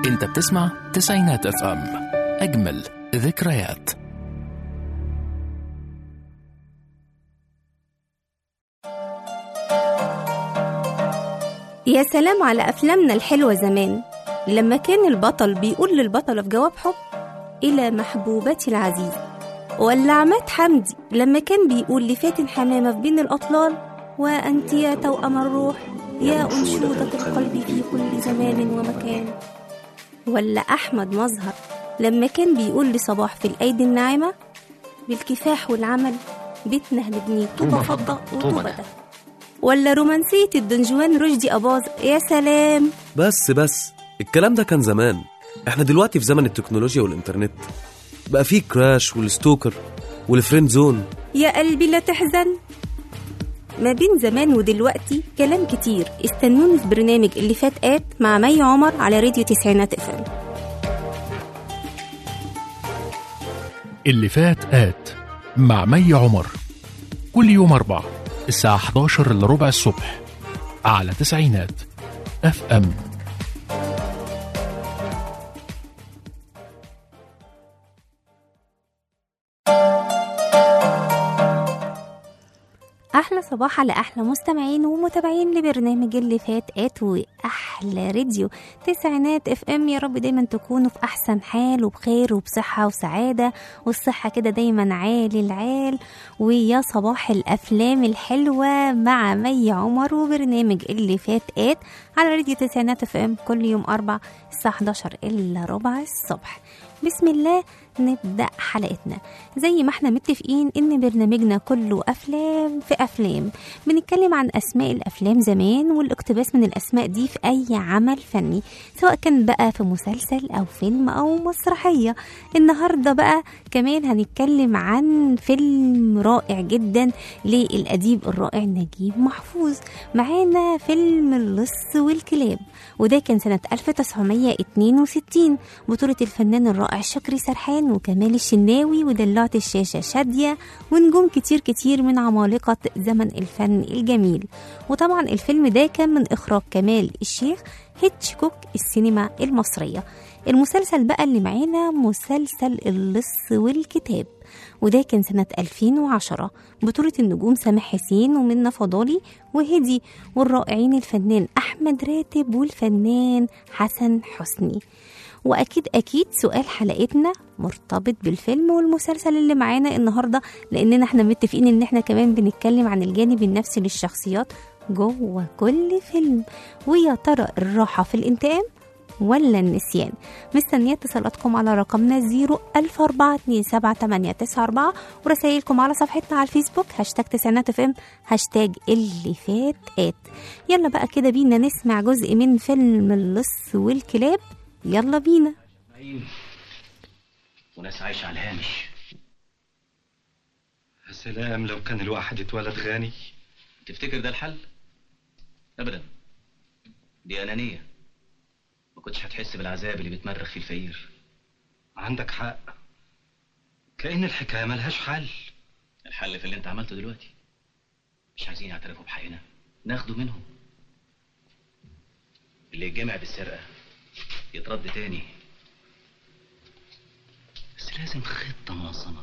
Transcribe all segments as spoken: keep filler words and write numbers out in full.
انت بتسمع تسعينات اف ام، اجمل ذكريات. يا سلام على أفلامنا الحلوة زمان، لما كان البطل بيقول للبطلة في جواب حب إلى محبوبتي العزيزة، ولا عماد حمدي لما كان بيقول لفاتن حمامة في بين الأطلال وأنت يا توأم الروح يا أنشودة القلب في كل زمان ومكان، ولا أحمد مظهر لما كان بيقول لصباح في الأيدي الناعمة بالكفاح والعمل بيتنا هنبنيه طوبة فضة وطوبة ده، ولا رومانسية الدنجوان رشدي أباظة يا سلام. بس بس الكلام ده كان زمان، احنا دلوقتي في زمن التكنولوجيا والإنترنت، بقى فيه كراش والستوكر والفريند زون. يا قلبي لا تحزن، ما بين زمان ودلوقتي كلام كتير. استنوني في برنامج اللي فات آت مع مي عمر على راديو تسعينات اف ام. اللي فات آت مع مي عمر كل يوم أربعة الساعة إحدى عشر إلا ربع الصبح على تسعينات اف ام. أحلى صباح على أحلى مستمعين ومتابعين لبرنامج اللي فات آت وأحلى راديو تسعينات اف ام. يا رب دايما تكونوا في أحسن حال وبخير وبصحة وسعادة، والصحة كده دايما عالي العال. ويا صباح الأفلام الحلوة مع مي عمر وبرنامج اللي فات آت على راديو تسعينات اف ام كل يوم أربع الساعة إحدى عشر إلا ربع الصبح. بسم الله نبدأ حلقتنا زي ما احنا متفقين ان برنامجنا كله افلام في افلام، بنتكلم عن اسماء الافلام زمان والاقتباس من الاسماء دي في اي عمل فني، سواء كان بقى في مسلسل او فيلم او مسرحية. النهاردة بقى كمان هنتكلم عن فيلم رائع جدا للأديب الرائع نجيب محفوظ. معانا فيلم اللص والكلاب، وده كان سنة ألف وتسعمية اتنين وستين، بطولة الفنان الرائع شكري سرحان وكمال الشناوي ودلعت الشاشة شادية ونجوم كتير كتير من عمالقة زمن الفن الجميل. وطبعا الفيلم ده كان من إخراج كمال الشيخ هيتشكوك السينما المصرية. المسلسل بقى اللي معانا مسلسل اللص والكتاب، وده كان سنة ألفين وعشرة، بطولة النجوم سامح حسين ومنى فضالي وهدي، والرائعين الفنان أحمد راتب والفنان حسن حسني. وأكيد أكيد سؤال حلقتنا مرتبط بالفيلم والمسلسل اللي معانا النهاردة، لأننا احنا متفقين ان احنا كمان بنتكلم عن الجانب النفسي للشخصيات جوه كل فيلم. ويا ترى الراحة في الانتقام ولا النسيان؟ مستنية اتصالاتكم على رقمنا زيرو ألف أربعة اتنين سبعة تمانية تسعة أربعة ورسائلكم على صفحتنا على الفيسبوك هاشتاج تسعينات اف ام هاشتاج اللي فات آت. يلا بقى كده بينا نسمع جزء من فيلم اللص والكلاب، يلا بينا. وناس عايشة على الهامش. يا سلام لو كان الواحد اتولد غني. تفتكر ده الحل؟ ابدا، دي انانية، ما كنتش هتحس بالعذاب اللي بيتمرغ فيه الفقير. عندك حق، كأن الحكاية ملهاش حل. الحل في اللي انت عملته دلوقتي. مش عايزين يعترفوا بحقنا ناخده منهم. اللي يتجمع بالسرقة يترد تاني، بس لازم خطة منظمة،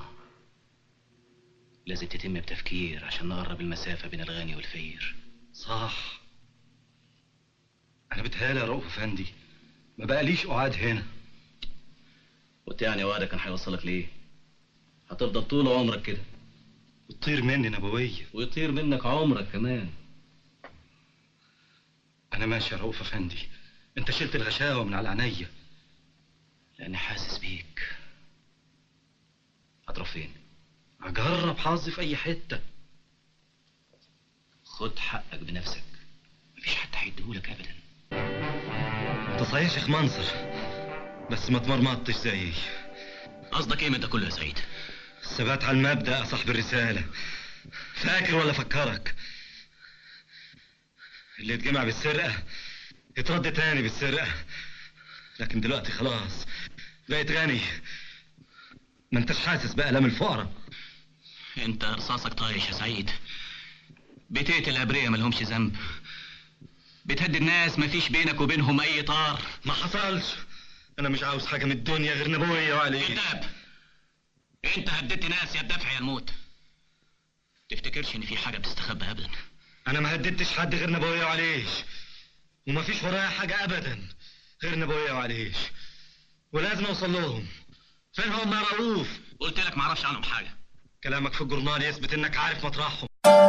لازم تتم بتفكير عشان نقرب المسافة بين الغني والفقير. صح، انا بتهيالي يا رؤوف افندي ما بقاليش قعاد هنا. وانت يعني وعدك كان هيوصلك ليه؟ هتفضل طول عمرك كده وتطير مني نبوية ويطير منك عمرك كمان. انا ماشي يا رؤوف افندي، انت شلت الغشاوة من على عينيا. لاني حاسس بيك. هتروح فين؟ اجرب حظي في اي حتة. خد حقك بنفسك، مفيش حد هيديهولك ابدا. انت صحيح شيخ منصر، بس ما تمرمطتش زيي. قصدك ايه من ده كله يا سعيد؟ الثبات على المبدأ يا صاحب الرسالة. فاكر ولا فكرك؟ اللي يتجمع بالسرقة يترد تاني بالسرقة، لكن دلوقتي خلاص بقيت غني، ما انتش حاسس بألم الفقراء. انت رصاصك طايش يا سعيد، بتقتل أبرياء ملهمش ذنب، بتهدي الناس مفيش بينك وبينهم اي طار. ما حصلش، انا مش عاوز حاجه من الدنيا غير نبويه وعليه. كذاب. انت هددت ناس، يا الدفع يا الموت. تفتكرش ان في حاجه بتستخبى ابدا. انا ما هددتش حد غير نبويه وعليه، وما فيش ورايا حاجه ابدا غير نبويه وعليه، ولازم اوصل لهم. فين هم يا رؤوف؟ قلت لك ما اعرفش عنهم حاجه. كلامك في الجورنال يثبت انك عارف مطرحهم.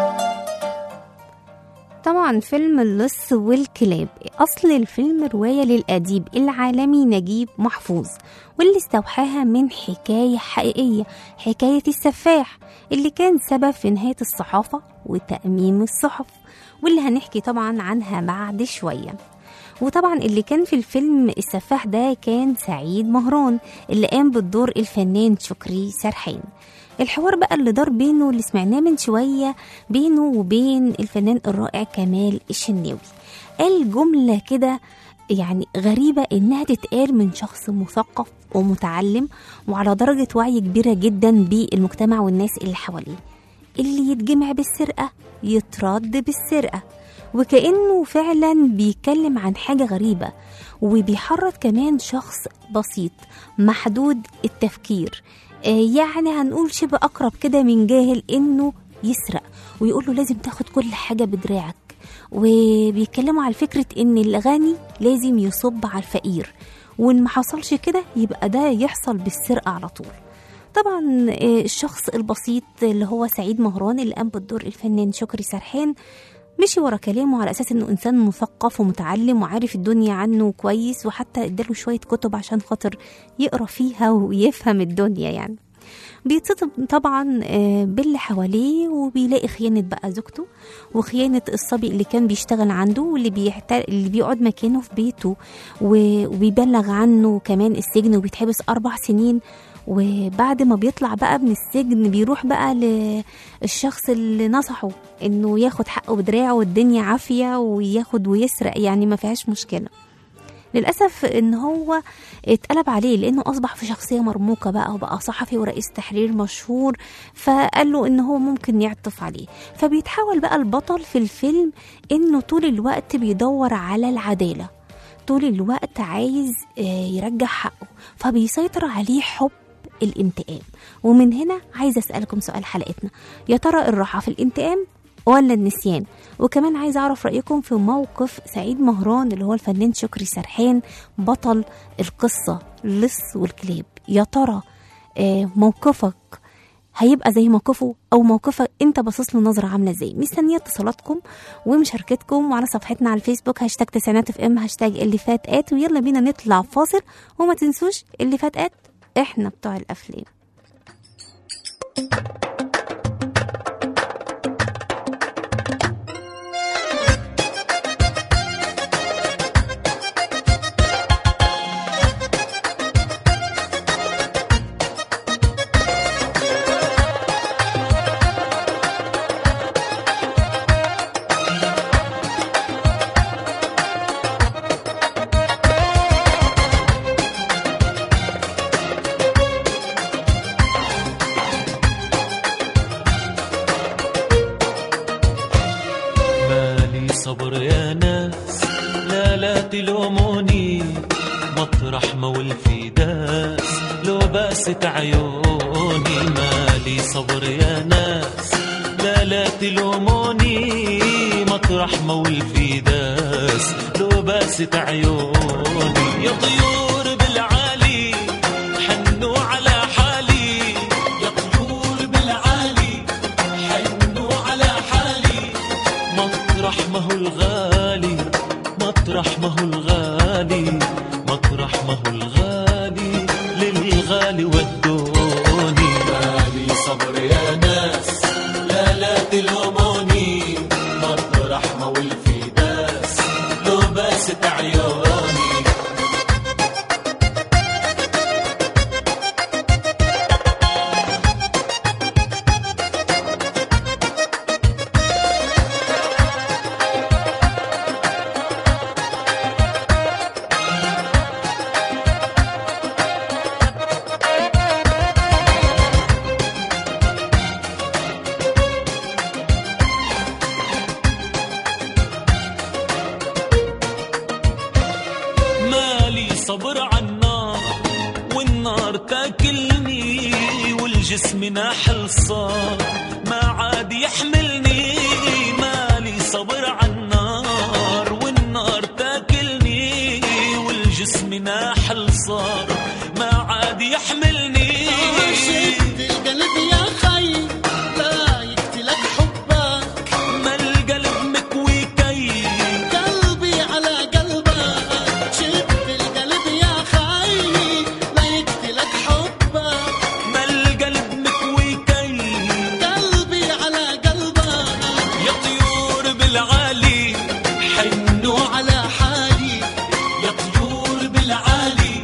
طبعا فيلم اللص والكلاب، أصل الفيلم رواية للأديب العالمي نجيب محفوظ، واللي استوحاها من حكاية حقيقية، حكاية السفاح اللي كان سبب في نهاية الصحافة وتأميم الصحف، واللي هنحكي طبعا عنها بعد شوية. وطبعا اللي كان في الفيلم السفاح ده كان سعيد مهران، اللي قام بالدور الفنان شكري سرحان. الحوار بقى اللي دار بينه اللي سمعناه من شوية بينه وبين الفنان الرائع كمال الشناوي، قال جملة كده يعني غريبة إنها تتقال من شخص مثقف ومتعلم وعلى درجة وعي كبيرة جدا بالمجتمع والناس اللي حواليه: اللي يتجمع بالسرقة يترد بالسرقة. وكأنه فعلا بيتكلم عن حاجة غريبة، وبيحرض كمان شخص بسيط محدود التفكير، يعني هنقول شبه أقرب كده من جاهل، إنه يسرق ويقول له لازم تاخد كل حاجة بدراعك. وبيتكلموا على فكرة إن الغني لازم يصب على الفقير، وإن ما حصلش كده يبقى ده يحصل بالسرقة على طول. طبعا الشخص البسيط اللي هو سعيد مهران اللي قام بالدور الفنان شكري سرحان مشي ورا كلامه على أساس إنه إنسان مثقف ومتعلم وعارف الدنيا عنه كويس، وحتى اداله شوية كتب عشان خاطر يقرأ فيها ويفهم الدنيا. يعني بيتصدم طبعا باللي حواليه، وبيلاقي خيانة بقى زوجته وخيانة الصبي اللي كان بيشتغل عنده واللي بيحتل... اللي بيقعد مكانه في بيته، وبيبلغ عنه كمان السجن وبيتحبس أربع سنين. وبعد ما بيطلع بقى من السجن بيروح بقى للشخص اللي نصحه انه ياخد حقه بدراعه والدنيا عافية وياخد ويسرق، يعني ما فيهاش مشكلة. للأسف ان هو اتقلب عليه لانه اصبح في شخصية مرموقة بقى، وبقى صحفي ورئيس تحرير مشهور، فقال له ان هو ممكن يعطف عليه. فبيتحول بقى البطل في الفيلم انه طول الوقت بيدور على العدالة، طول الوقت عايز يرجع حقه، فبيسيطر عليه حب الانتقام. ومن هنا عايزة أسألكم سؤال حلقتنا: يا ترى الراحة في الانتقام ولا النسيان؟ وكمان عايزة أعرف رأيكم في موقف سعيد مهران اللي هو الفنان شكري سرحان بطل القصة اللص والكلاب. يا ترى موقفك هيبقى زي موقفه، أو موقفك أنت باصص له نظرة عاملة ازاي؟ مستنية اتصالاتكم ومشاركتكم وعلى صفحتنا على الفيسبوك هاشتاج تسعينات اف ام هاشتاج اللي فات آت. ويلا بينا نطلع فاصل، وما تنسوش اللي فات آت احنا بتوع الأفلام. صبر يا ناس، لا لا تلوموني، مطرح ما ولفي داس لو بست عيوني. مالي صبر يا ناس، لا لا تلوموني، مطرح ما ولفي داس لو بست عيوني. يا طيور بالعالي حنوا على حالي، يا طيور بالعالي حنوا على حالي. مطرح ما هو الغالي، مطرح ما هو الغالي، مطرح ما هو الغالي، للغالي ودوني. مالي صبر يا ناس، لا لا تلوموني، مطرح ما ولفي داس لو بست عيوني. جسمنا حل صار ما عاد يحملني، مالي صبر عالنار والنار تاكلني، والجسمنا حل صار ما عاد يحملني. شد القلب يا خي لا يقتلك حبك، ما القلب مكوي كي قلبي على قلبك. شد القلب يا خي لا يقتلك حبك، ما القلب مكوي كي قلبي على قلبك. يا طيور بالعالي حنوا على حالي يا طيور بالعالي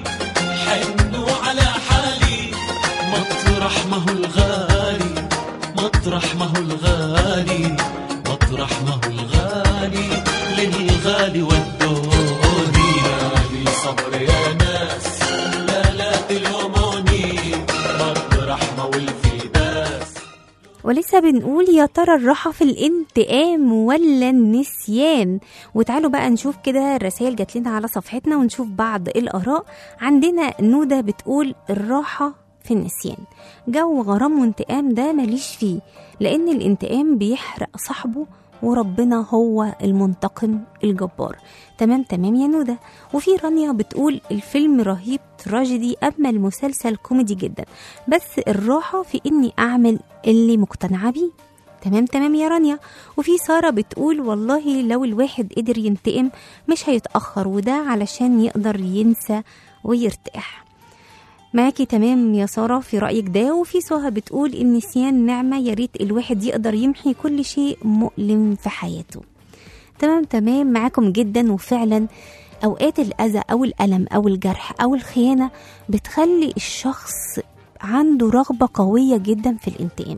حنوا على حالي، مطرح ما هو الغالي مطرح ما هو الغالي مطرح ما هو الغالي للغالي والدوني. مالي صبر يا ناس لا لا تلوموني، مطرح ما هو الفداس. ولسه بنقول يا ترى الراحة في الانتقام ولا النسيان؟ وتعالوا بقى نشوف كده الرسائل جات لنا على صفحتنا ونشوف بعض الآراء. عندنا نودة بتقول الراحة في النسيان، جو غرام وانتقام ده ماليش فيه، لأن الانتقام بيحرق صاحبه وربنا هو المنتقم الجبار. تمام تمام يا نودة. وفي رانيا بتقول الفيلم رهيب تراجيدي، أما المسلسل كوميدي جدا، بس الراحة في إني أعمل اللي مقتنعة بيه. تمام تمام يا رانيا. وفي سارة بتقول والله لو الواحد قدر ينتقم مش هيتأخر، وده علشان يقدر ينسى ويرتاح. معاكي تمام يا سارة في رأيك ده. وفي سوها بتقول النسيان نعمة، يا ريت الواحد يقدر يمحي كل شيء مؤلم في حياته. تمام تمام معاكم جدا. وفعلا أوقات الأذى أو الألم أو الجرح أو الخيانة بتخلي الشخص عنده رغبة قوية جدا في الانتقام.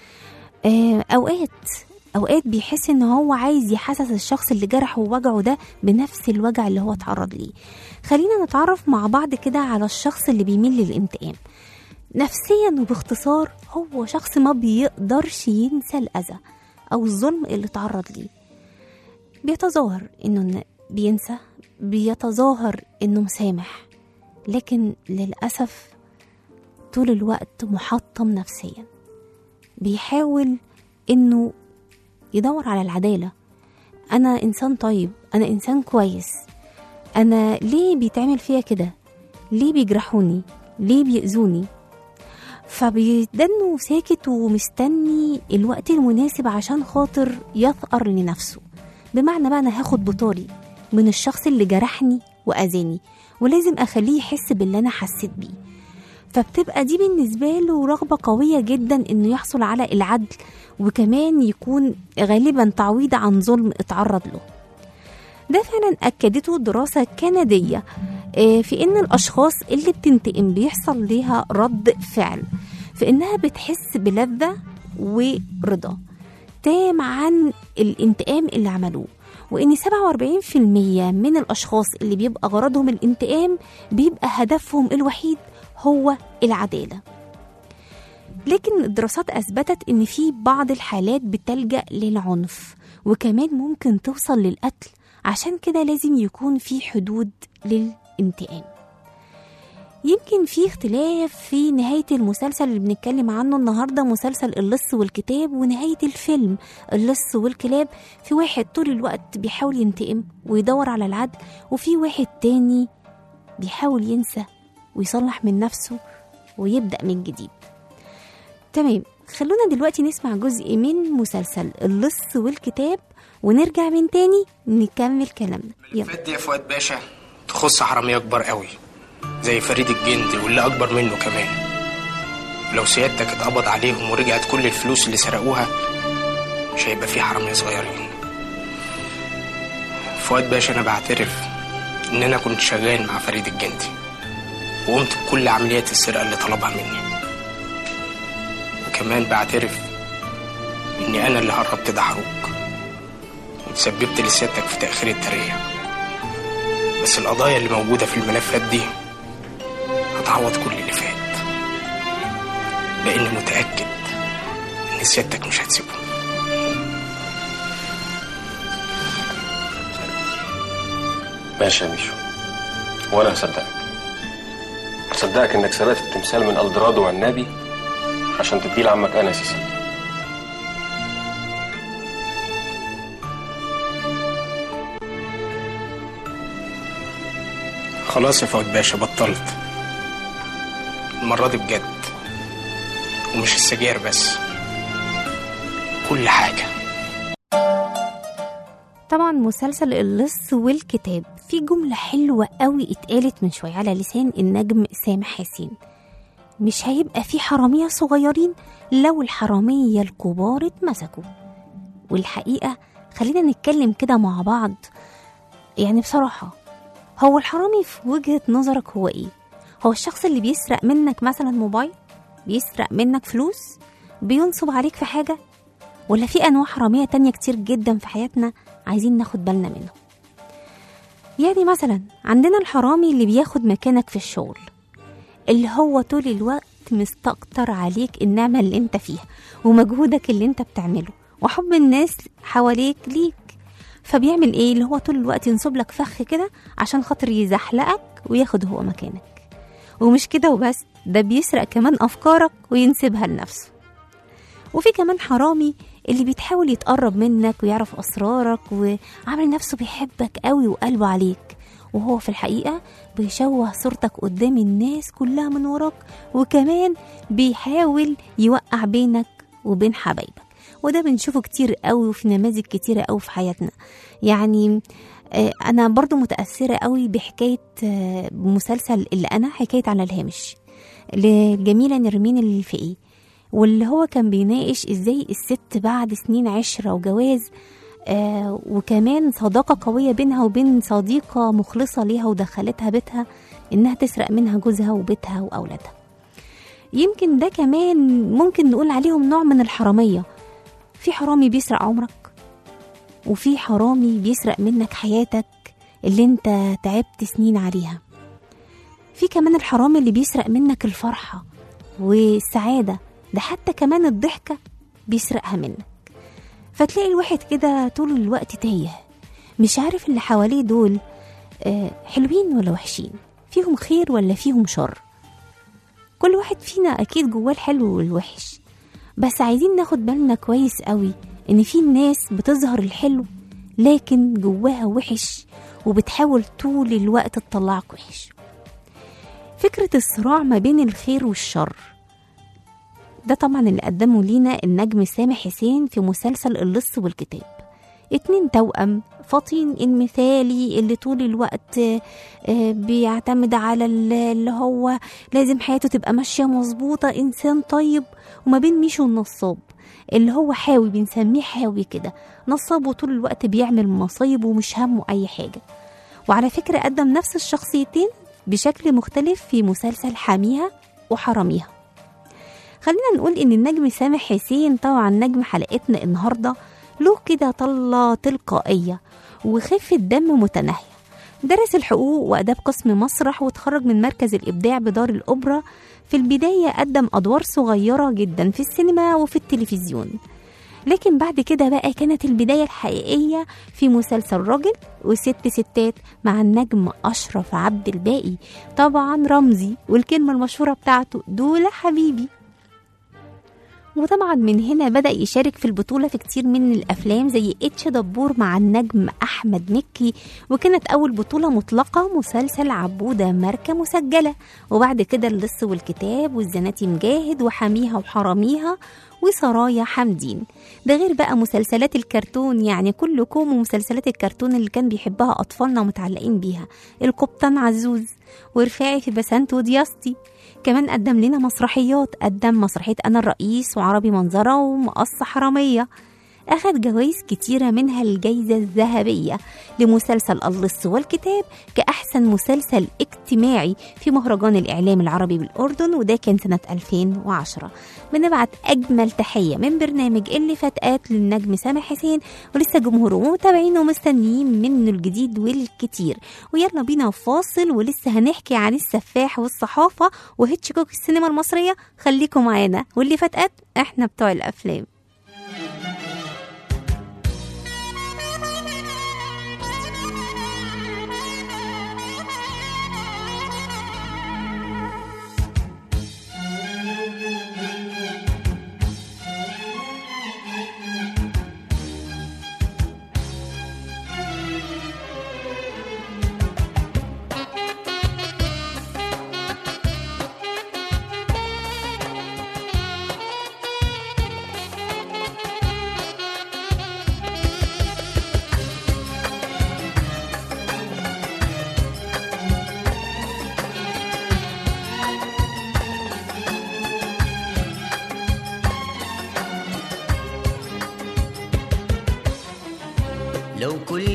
أوقات أوقات بيحس إن هو عايز يحسس الشخص اللي جرحه ووجعه ده بنفس الوجع اللي هو اتعرض ليه. خلينا نتعرف مع بعض كده على الشخص اللي بيميل للانتقام. نفسيا وباختصار هو شخص ما بيقدرش ينسى الأذى أو الظلم اللي اتعرض ليه. بيتظاهر إنه بينسى، بيتظاهر إنه مسامح، لكن للأسف طول الوقت محطم نفسيا. بيحاول إنه يدور على العدالة. أنا إنسان طيب، أنا إنسان كويس، أنا ليه بيتعمل فيا كده؟ ليه بيجرحوني؟ ليه بيأذوني؟ فبيدنه ساكت ومستني الوقت المناسب عشان خاطر يثأر لنفسه. بمعنى بقى أنا هاخد بطاري من الشخص اللي جرحني وأذاني، ولازم أخليه يحس باللي أنا حسيت بيه. فبتبقى دي بالنسبة له رغبة قوية جدا إنه يحصل على العدل، وكمان يكون غالبا تعويض عن ظلم اتعرض له. ده فعلا أكدته دراسة كندية في إن الأشخاص اللي بتنتقم بيحصل ليها رد فعل، في إنها بتحس بلذة ورضا تام عن الانتقام اللي عملوه، وإن سبعة وأربعين بالمية من الأشخاص اللي بيبقى غرضهم الانتقام بيبقى هدفهم الوحيد هو العدالة. لكن الدراسات أثبتت إن في بعض الحالات بتلجأ للعنف، وكمان ممكن توصل للقتل. عشان كده لازم يكون في حدود للانتقام. يمكن في اختلاف في نهاية المسلسل اللي بنتكلم عنه النهاردة، مسلسل اللص والكتاب، ونهاية الفيلم اللص والكلاب. في واحد طول الوقت بيحاول ينتقم ويدور على العدل، وفي واحد تاني بيحاول ينسى ويصلح من نفسه ويبدأ من جديد. تمام، خلونا دلوقتي نسمع جزء من مسلسل اللص والكتاب ونرجع من تاني نكمل كلامنا. الملفات دي يا فؤاد باشا تخص حرامية كبار قوي زي فريد الجندي واللي أكبر منه كمان. لو سيادتك اتقبض عليهم ورجعت كل الفلوس اللي سرقوها مش هيبقى في حرامية صغيرين. فؤاد باشا أنا بعترف إن أنا كنت شغال مع فريد الجندي وقمت بكل عمليات السرقة اللي طلبها مني، وكمان بعترف إني أنا اللي هربت دحروك وتسببت لسيادتك في تأخير الترقية. بس القضايا اللي موجودة في الملفات دي هتعوض كل اللي فات، لأني متأكد إن سيادتك مش هتسيبهم. ماشي يا ميشو، وأنا هصدقك. هصدقك إنك سرقت التمثال من ألدرادو والنبي عشان تديه لعمك انس يا سيدي. خلاص يا فؤاد باشا، بطلت المرة دي بجد، ومش السجاير بس، كل حاجة. طبعا مسلسل اللص والكتاب في جملة حلوة قوي اتقالت من شوية على لسان النجم سامح حسين: مش هيبقى في حرامية صغيرين لو الحرامية الكبار اتمسكوا. والحقيقة خلينا نتكلم كده مع بعض، يعني بصراحة هو الحرامي في وجهة نظرك هو ايه؟ هو الشخص اللي بيسرق منك مثلا موبايل، بيسرق منك فلوس، بينصب عليك في حاجة، ولا في أنواع حرامية تانية كتير جدا في حياتنا عايزين ناخد بالنا منه؟ يعني مثلا عندنا الحرامي اللي بياخد مكانك في الشغل، اللي هو طول الوقت مستكتر عليك النعمة اللي انت فيها ومجهودك اللي انت بتعمله وحب الناس حواليك ليك، فبيعمل ايه؟ اللي هو طول الوقت ينصب لك فخ كده عشان خاطر يزحلقك وياخد هو مكانك. ومش كده وبس، ده بيسرق كمان أفكارك وينسبها لنفسه. وفي كمان حرامي اللي بيتحاول يتقرب منك ويعرف أسرارك وعامل نفسه بيحبك قوي وقلبه عليك، وهو في الحقيقة بيشوه صورتك قدام الناس كلها من وراك، وكمان بيحاول يوقع بينك وبين حبايبك. وده بنشوفه كتير قوي وفي نماذج كتيرة قوي في حياتنا. يعني أنا برضو متأثرة قوي بحكاية مسلسل اللي أنا حكاية على الهامش لجميلة نرمين الفقي، واللي هو كان بيناقش إزاي الست بعد سنين عشرة وجواز آه وكمان صداقة قوية بينها وبين صديقة مخلصة ليها ودخلتها بيتها، إنها تسرق منها جوزها وبيتها وأولادها. يمكن ده كمان ممكن نقول عليهم نوع من الحرامية. في حرامي بيسرق عمرك، وفي حرامي بيسرق منك حياتك اللي انت تعبت سنين عليها. في كمان الحرامي اللي بيسرق منك الفرحة والسعادة، ده حتى كمان الضحكة بيسرقها منك. فتلاقي الواحد كده طول الوقت تايه، مش عارف اللي حواليه دول حلوين ولا وحشين، فيهم خير ولا فيهم شر. كل واحد فينا أكيد جواه الحلو والوحش، بس عايزين ناخد بالنا كويس قوي إن في ناس بتظهر الحلو لكن جواها وحش وبتحاول طول الوقت تطلعك وحش. فكرة الصراع ما بين الخير والشر ده طبعا اللي قدمه لينا النجم سامح حسين في مسلسل اللص والكتاب. اتنين توأم فطين المثالي اللي طول الوقت بيعتمد على اللي هو لازم حياته تبقى ماشية مظبوطة، إنسان طيب، وما بين ميشو النصاب اللي هو حاوي، بنسميه حاوي كده، نصاب وطول الوقت بيعمل مصايب ومش همه أي حاجة. وعلى فكرة قدم نفس الشخصيتين بشكل مختلف في مسلسل حاميها وحراميها. خلينا نقول إن النجم سامح حسين طبعا نجم حلقتنا النهاردة له كده طلة تلقائية وخفة دم متناهية. درس الحقوق وأداب قسم مسرح وتخرج من مركز الإبداع بدار الأوبرا. في البداية قدم أدوار صغيرة جدا في السينما وفي التلفزيون، لكن بعد كده بقى كانت البداية الحقيقية في مسلسل راجل وست ستات مع النجم أشرف عبد الباقي، طبعا رمزي، والكلمة المشهورة بتاعته دول حبيبي. وطبعا من هنا بدأ يشارك في البطولة في كتير من الأفلام زي اتش دبور مع النجم أحمد مكي، وكانت أول بطولة مطلقة مسلسل عبودة ماركة مسجلة، وبعد كده اللص والكتاب والزناتي مجاهد وحاميها وحراميها وسرايا حمدين. ده غير بقى مسلسلات الكرتون، يعني كلكم ومسلسلات الكرتون اللي كان بيحبها أطفالنا ومتعلقين بيها، القبطان عزوز ورفاعي في بسنت ودياستي. كمان قدم لنا مسرحيات، قدم مسرحية أنا الرئيس وعربي منظرة ومقصة حرامية. أخذ جوائز كتيرة منها الجائزة الذهبية لمسلسل اللص والكتاب كأحسن مسلسل اجتماعي في مهرجان الإعلام العربي بالأردن، وده كان سنة ألفين وعشرة. بنبعت أجمل تحية من برنامج اللي فاتقات للنجم سامح حسين، ولسه جمهوره ومتابعين ومستنيين منه الجديد والكتير. ويلا بينا فاصل، ولسه هنحكي عن السفاح والصحافة وهيتشكوك السينما المصرية. خليكم معانا، واللي فاتقات احنا بتوع الأفلام.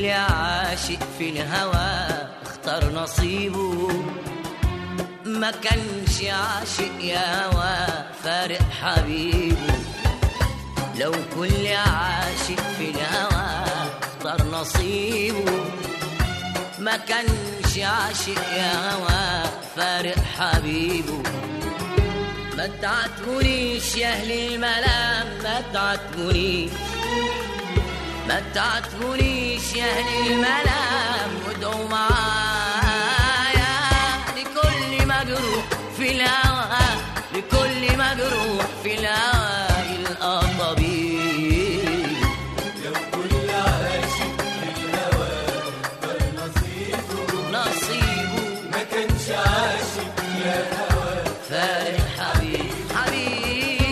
كل عاشق في الهوى اختار نصيبه، ما كانش عاشق يا هوى فارق حبيبه. لو كل عاشق في الهوى اختار نصيبه، ما كانش عاشق يا هوى فارق حبيبه. ما تعاتبونيش يا اهل الملام، ما تعاتبونيش ما تعاتبونيش يا اهل الملام، وادعوا معايا لكل مجروح في الهوى، لكل مجروح في الهوى يلقى طبيب. لو كل عاشق في الهوى اختار نصيبه، نصيبه ما كانش عاشق يا هوى فارق حبيب حبيب.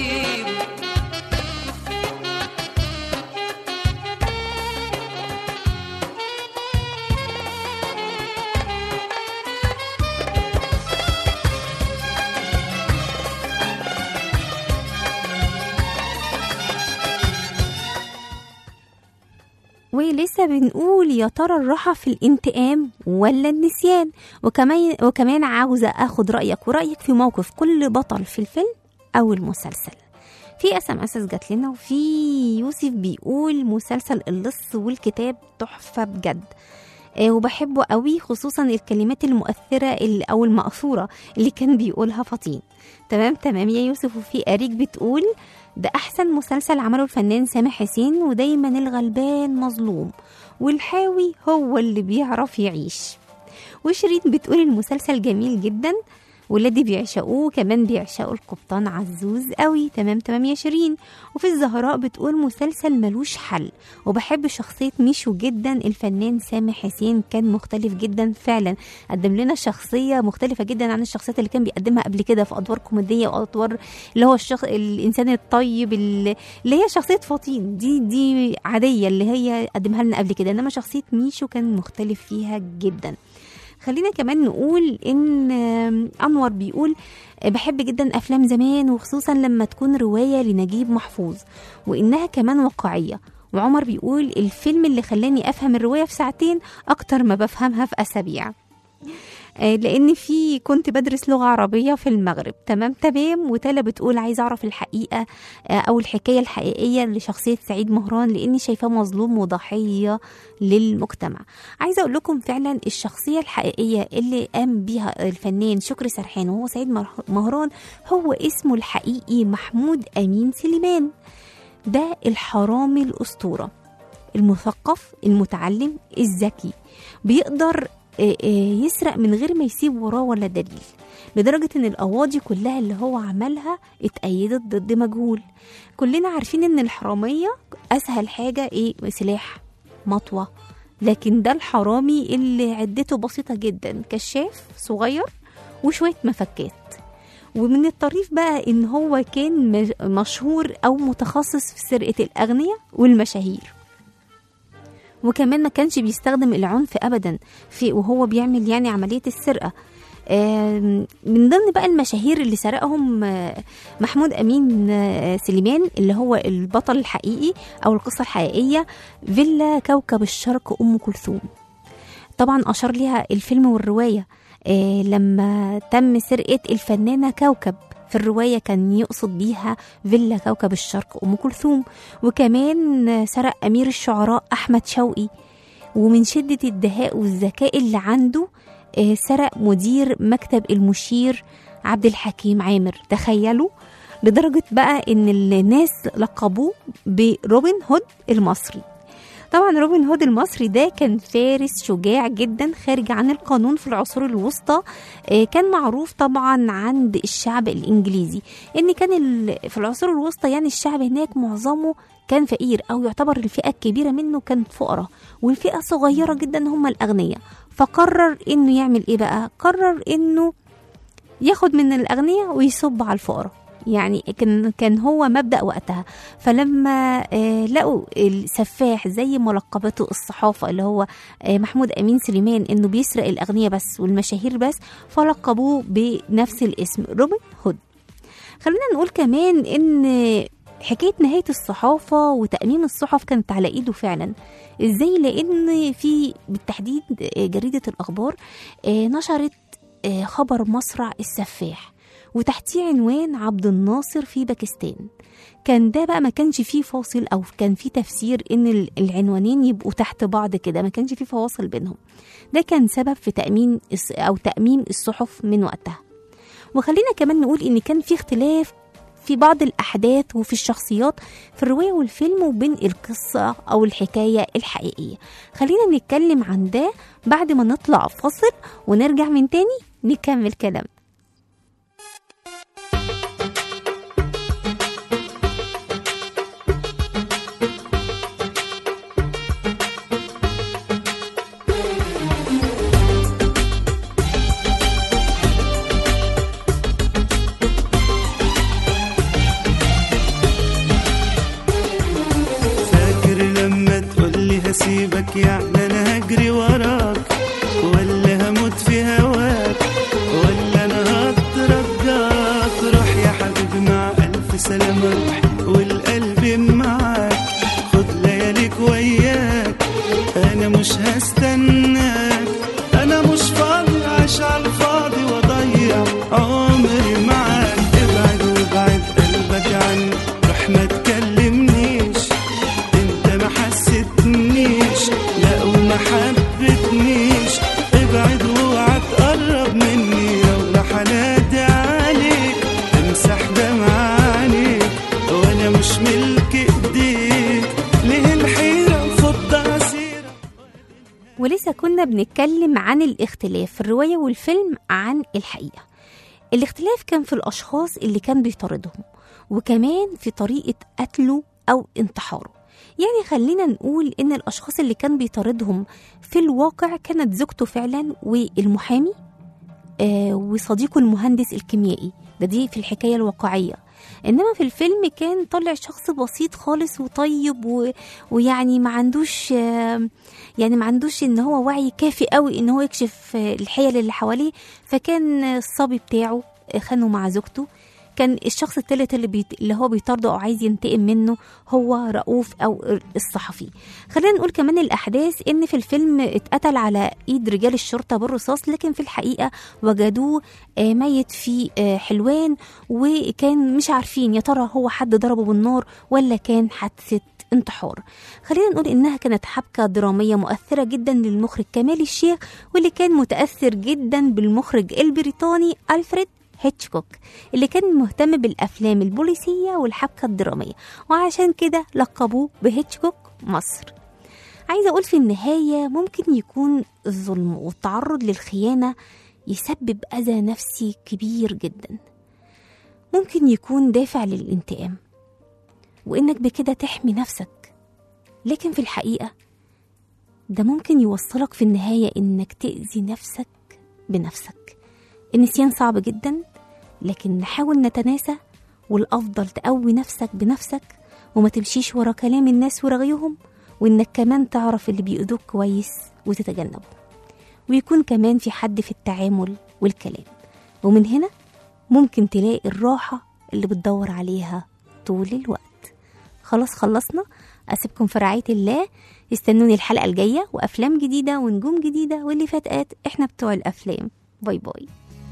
ولسه بنقول يا ترى الراحة في الانتقام ولا النسيان. وكمان وكمان عاوزة اخد رأيك ورأيك في موقف كل بطل في الفيلم او المسلسل. في اس ام اس جات لنا، وفي يوسف بيقول مسلسل اللص والكتاب تحفة بجد، آه وبحبه قوي، خصوصا الكلمات المؤثرة اللي او المأثورة اللي كان بيقولها فطين. تمام تمام يا يوسف. وفي اريك بتقول ده أحسن مسلسل عمله الفنان سامح حسين، ودايما الغلبان مظلوم والحاوي هو اللي بيعرف يعيش. وشيرين بتقول المسلسل جميل جدا، ولادي بيعشقوه، كمان بيعشقوا القبطان عزوز قوي. تمام تمام يا شيرين. وفي الزهراء بتقول مسلسل ملوش حل، وبحب شخصية ميشو جدا، الفنان سامح حسين كان مختلف جدا فعلا، قدم لنا شخصية مختلفة جدا عن الشخصيات اللي كان بيقدمها قبل كده في أدوار كوميدية وأدوار اللي هو الشخص الإنسان الطيب اللي هي شخصية فطين دي دي عادية اللي هي قدمها لنا قبل كده، إنما شخصية ميشو كان مختلف فيها جدا. خلينا كمان نقول ان انور بيقول بحب جدا افلام زمان، وخصوصا لما تكون رواية لنجيب محفوظ وانها كمان واقعية. وعمر بيقول الفيلم اللي خلاني افهم الرواية في ساعتين اكتر ما بفهمها في اسابيع، لان في كنت بدرس لغة عربية في المغرب. تمام تمام. وتالا بتقول عايزة اعرف الحقيقة او الحكاية الحقيقية لشخصية سعيد مهران، لاني شايفاه مظلوم وضحية للمجتمع. عايزة اقول لكم فعلا الشخصية الحقيقية اللي قام بيها الفنان شكري سرحان وهو سعيد مهران هو اسمه الحقيقي محمود امين سليمان. ده الحرامي الاسطورة، المثقف المتعلم الذكي، بيقدر يسرق من غير ما يسيب وراه ولا دليل، لدرجة ان القواضي كلها اللي هو عملها اتأيدت ضد مجهول. كلنا عارفين ان الحرامية اسهل حاجة ايه؟ سلاح، مطوة. لكن ده الحرامي اللي عدته بسيطة جدا، كشاف صغير وشوية مفكات. ومن الطريف بقى ان هو كان مشهور او متخصص في سرقة الاغنياء والمشاهير، وكمان ما كانش بيستخدم العنف ابدا في وهو بيعمل يعني عملية السرقة. من ضمن بقى المشاهير اللي سرقهم محمود امين سليمان اللي هو البطل الحقيقي او القصة الحقيقية فيلا كوكب الشرق ام كلثوم. طبعا اشار ليها الفيلم والرواية لما تم سرقة الفنانة كوكب، في الرواية كان يقصد بيها فيلا كوكب الشرق أم كلثوم. وكمان سرق أمير الشعراء أحمد شوقي، ومن شدة الدهاء والذكاء اللي عنده سرق مدير مكتب المشير عبد الحكيم عامر. تخيلوا، لدرجة بقى إن الناس لقبوه بروبن هود المصري. طبعا روبن هود المصري ده كان فارس شجاع جدا خارج عن القانون في العصور الوسطى. كان معروف طبعا عند الشعب الانجليزي ان كان في العصور الوسطى يعني الشعب هناك معظمه كان فقير، او يعتبر الفئة الكبيرة منه كانت فقراء، والفئة صغيرة جدا هم الاغنياء. فقرر انه يعمل ايه بقى؟ قرر انه ياخد من الاغنياء ويصب على الفقراء، يعني كان كان هو مبدأ وقتها. فلما آه لقوا السفاح زي ملقبته الصحافة اللي هو آه محمود أمين سليمان إنه بيسرق الأغنياء بس والمشاهير بس، فلقبوه بنفس الاسم روبن هود. خلينا نقول كمان إن حكاية نهاية الصحافة وتأميم الصحف كانت على إيده فعلا. إزاي؟ لأن في بالتحديد جريدة الأخبار نشرت خبر مصرع السفاح وتحتيه عنوان عبد الناصر في باكستان. كان ده بقى ما كانش فيه فاصل أو كان فيه تفسير إن العنوانين يبقوا تحت بعض كده، ما كانش فيه فواصل بينهم. ده كان سبب في تأمين أو تأميم الصحف من وقتها. وخلينا كمان نقول إن كان في اختلاف في بعض الأحداث وفي الشخصيات في الرواية والفيلم وبين القصة أو الحكاية الحقيقية. خلينا نتكلم عن ده بعد ما نطلع فاصل ونرجع من تاني نكمل كلام. هسيبك يعني انا هجري وراك ولا هموت في هواك ولا انا هترجاك؟ روح يا حبيبي مع الف سلامة روح والقلب معاك، خد لياليك وياك انا مش هستناك، انا مش فاضي عايش على الفاضي واضيع عمري معاك. ابعد وابعد قلبك عني، روح ما تكلمنيش انت ما حسيتنيش لا وما حبتنيش. ابعد واوعى تقرب مني لو راح انادي عليك امسح دمع عينيك وانا مش ملك ايديك. ليه الحيرة فض عسيرة؟ ولسه كنا بنتكلم عن الاختلاف في الرواية والفيلم عن الحقيقة. الاختلاف كان في الأشخاص اللي كان بيطاردهم وكمان في طريقة قتله أو انتحاره. يعني خلينا نقول إن الأشخاص اللي كان بيطاردهم في الواقع كانت زوجته فعلا والمحامي آه وصديقه المهندس الكيميائي، ده دي في الحكاية الواقعية. إنما في الفيلم كان طلع شخص بسيط خالص وطيب و... ويعني ما عندوش آه يعني ما عندوش إن هو وعي كافي قوي إن هو يكشف آه الحيل اللي حواليه. فكان الصبي بتاعه خانه مع زوجته. كان الشخص الثالث اللي, بيت... اللي هو بيطارده أو عايز ينتقم منه هو رؤوف أو الصحفي. خلينا نقول كمان الأحداث إن في الفيلم اتقتل على إيد رجال الشرطة بالرصاص، لكن في الحقيقة وجدوه ميت في حلوان وكان مش عارفين يا ترى هو حد ضربه بالنار ولا كان حادثة انتحار. خلينا نقول إنها كانت حبكة درامية مؤثرة جدا للمخرج كمال الشيخ، واللي كان متأثر جدا بالمخرج البريطاني ألفريد هيتشكوك اللي كان مهتم بالأفلام البوليسية والحبكة الدرامية، وعشان كده لقبوه بهيتشكوك مصر. عايزة أقول في النهاية ممكن يكون الظلم والتعرض للخيانة يسبب أذى نفسي كبير جدا، ممكن يكون دافع للانتقام وإنك بكده تحمي نفسك، لكن في الحقيقة ده ممكن يوصلك في النهاية إنك تأذي نفسك بنفسك. النسيان صعب جدا، لكن نحاول نتناسى، والأفضل تقوي نفسك بنفسك وما تمشيش ورا كلام الناس ورغيهم، وإنك كمان تعرف اللي بيؤذوك كويس وتتجنبه، ويكون كمان في حد في التعامل والكلام. ومن هنا ممكن تلاقي الراحة اللي بتدور عليها طول الوقت. خلاص خلصنا، أسيبكم في رعاية الله. استنوني الحلقة الجاية وأفلام جديدة ونجوم جديدة، واللي فاتقات إحنا بتوع الأفلام. باي باي.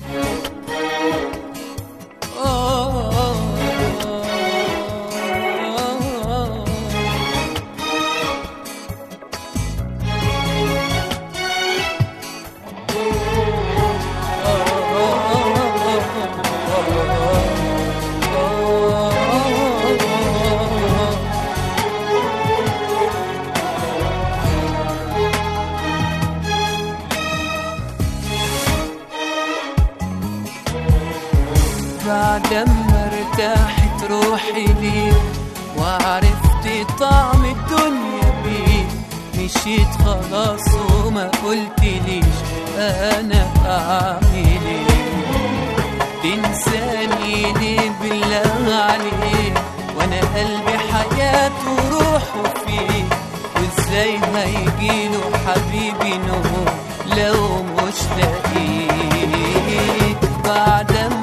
بعدما ارتاحت روحي ليك وعرفت طعم الدنيا بيك، مشيت خلاص وما قلتليش انا اعمل ايه. تنساني ليه بالله عليك وانا قلبي حياته وروحه فيه، وازاي هيجيله حبيبي نور لو مش لاقيك. بعدما